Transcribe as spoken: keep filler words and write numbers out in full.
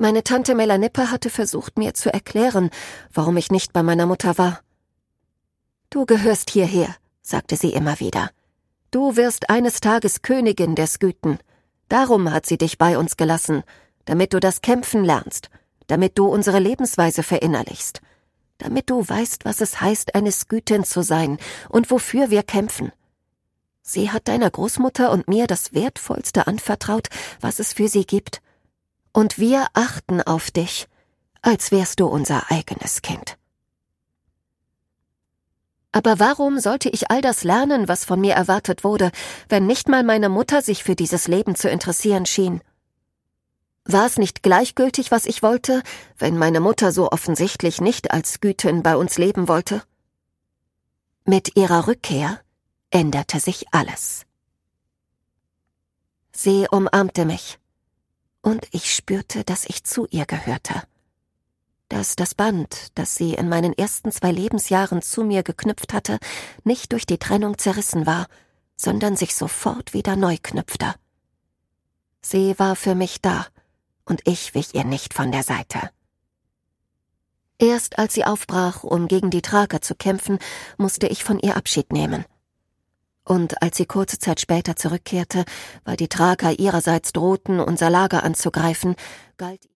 Meine Tante Melanippe hatte versucht, mir zu erklären, warum ich nicht bei meiner Mutter war. »Du gehörst hierher«, sagte sie immer wieder. »Du wirst eines Tages Königin der Skythen. Darum hat sie dich bei uns gelassen, damit du das Kämpfen lernst, damit du unsere Lebensweise verinnerlichst, damit du weißt, was es heißt, eine Skythin zu sein und wofür wir kämpfen. Sie hat deiner Großmutter und mir das Wertvollste anvertraut, was es für sie gibt. Und wir achten auf dich, als wärst du unser eigenes Kind.« Aber warum sollte ich all das lernen, was von mir erwartet wurde, wenn nicht mal meine Mutter sich für dieses Leben zu interessieren schien? War es nicht gleichgültig, was ich wollte, wenn meine Mutter so offensichtlich nicht als Skythin bei uns leben wollte? Mit ihrer Rückkehr änderte sich alles. Sie umarmte mich, und ich spürte, dass ich zu ihr gehörte. Dass das Band, das sie in meinen ersten zwei Lebensjahren zu mir geknüpft hatte, nicht durch die Trennung zerrissen war, sondern sich sofort wieder neu knüpfte. Sie war für mich da, und ich wich ihr nicht von der Seite. Erst als sie aufbrach, um gegen die Thraker zu kämpfen, musste ich von ihr Abschied nehmen. Und als sie kurze Zeit später zurückkehrte, weil die Thraker ihrerseits drohten, unser Lager anzugreifen, galt